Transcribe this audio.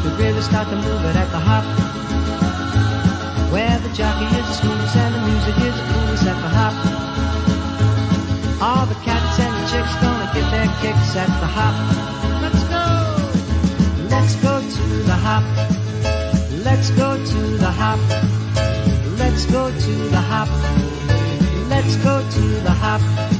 we really start to move it at the hop. Where the jockey is the smooth and the music is the coolest at the hop. All the cats and the chicks gonna get their kicks at the hop. Let's go! Let's go to the hop. Let's go to the hop. Let's go to the hop. Let's go to the hop.